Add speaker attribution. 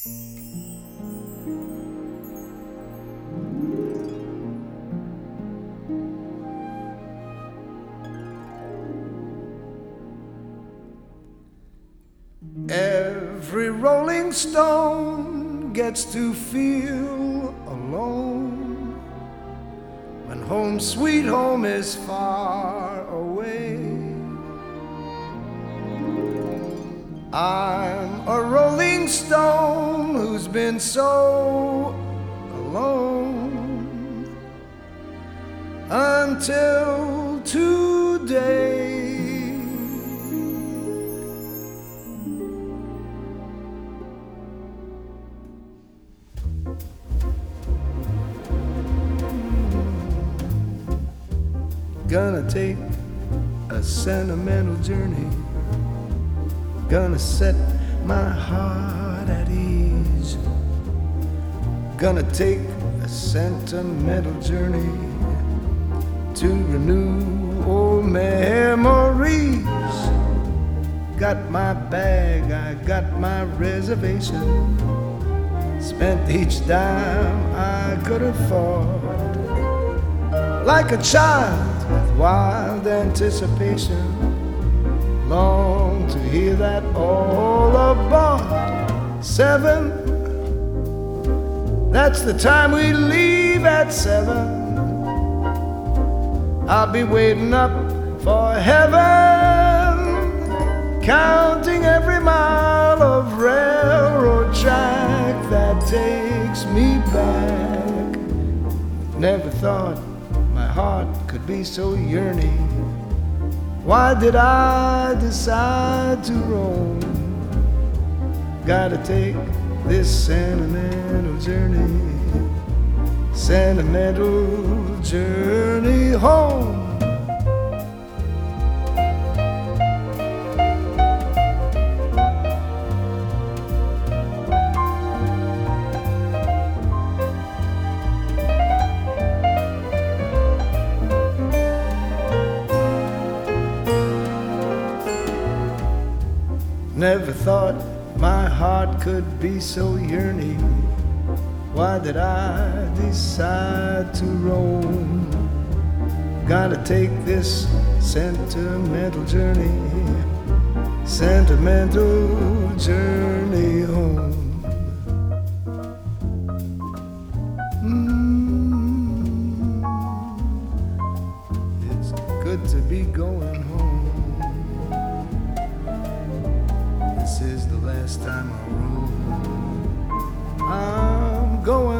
Speaker 1: Every rolling stone gets to feel alone when home sweet home is far away. I'm a rolling stone who's been so alone until today. Gonna take a sentimental journey, gonna set my heart at ease. Gonna take a sentimental journey to renew old memories. Got my bag, I got my reservation, spent each dime I could afford. Like a child with wild anticipation, long to hear that all aboard. 7, that's the time we leave at 7. I'll be waiting up for heaven, counting every mile of railroad track that takes me back. Never thought my heart could be so yearning. Why did I decide to roam? Gotta take this sentimental journey, sentimental journey home. Never thought my heart could be so yearning. Why did I decide to roam? Gotta take this sentimental journey, sentimental journey home. It's good to be going home. This is the last time I'll roam. I'm going